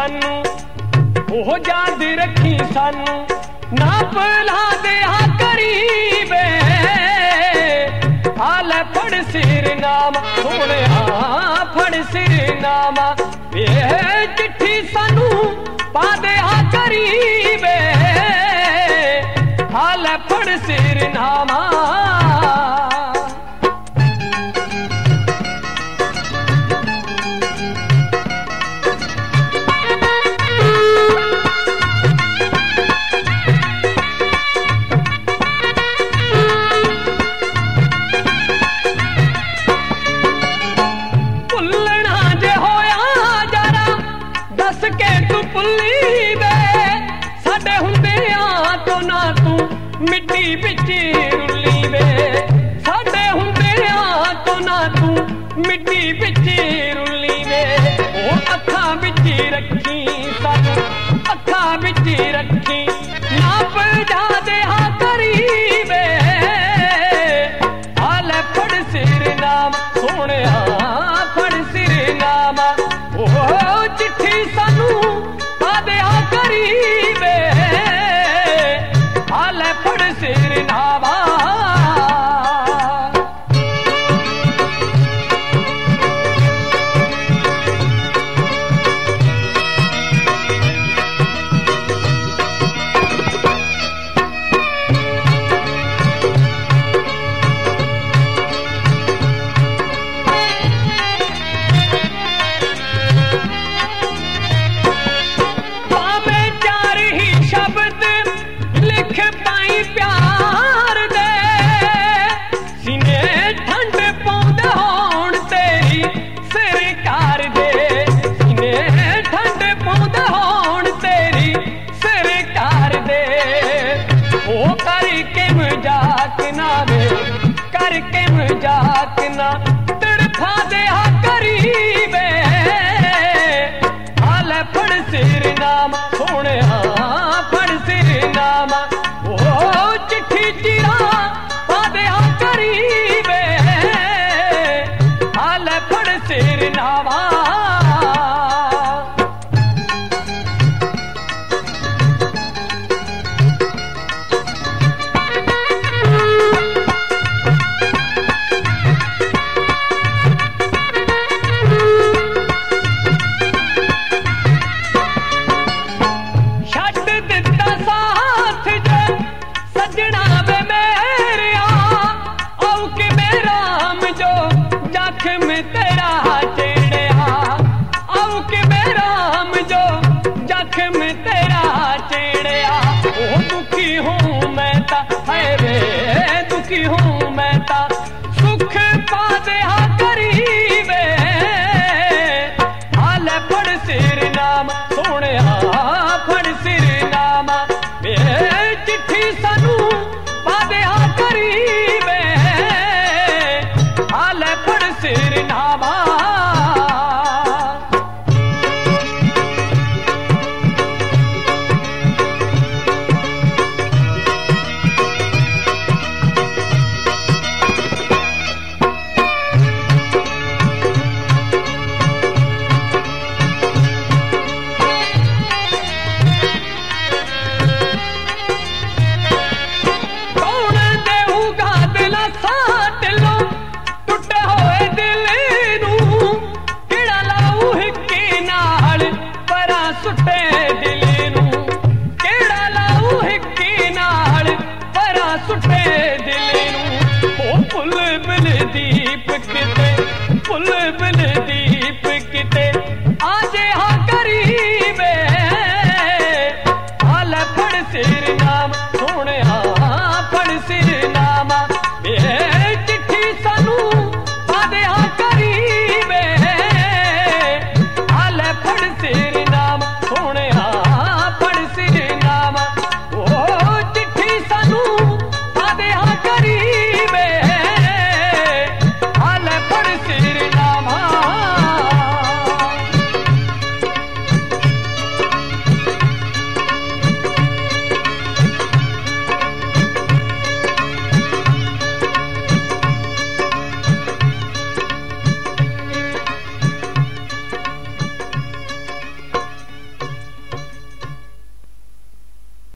सानू ओह याद रखी सानू ना भुला दिया करीबे हाल फड़ सिर नामा सोने फड़ सिर नामा चिट्ठी सानू पा दिया करीबे हाल फड़ सिर नामा मिट्टी बिच रुली वे साडे हुंदियां तो ना तू मिट्टी बिच रुली वे ओ अखां बिच रखी सानू अखां बिच रखी ना भुला दिया करीबे हाल फड़ सिर नाम सोने फड़ सिर नाम ओ चिट्ठी सानू पा दिया करीबे हाल फड़ सिर नामा प्यार दे सीने ठंड पौंदे होण तेरी सरकार दे सीने ठंड पौंदे होण तेरी सरकार दे ओ करके मजाक ना वे करके मजाक ना तड़फा दिया करीबे हाल फड़ सिर नाम सोने फड़ सिर नाम चिट्ठी चिरा पा दिया करीबे हाल फड़ सिर नामा में तेरा चेड़िया आओ के बेराम जो जख्म में तेरा चेड़िया ओ दुखी हूँ मैं ता है रे दुखी हूँ मैं ता सुख पा दिया करीबे हाल फड़ सिर नाम सोने फड़ सिर नाम चिट्ठी सानू पा दिया करीबे हाल फड़ सिर नामा सुटे दिल नू केड़ा लाऊ हिक्की नाल परा सुटे दिल नू ओ बुलबुल दी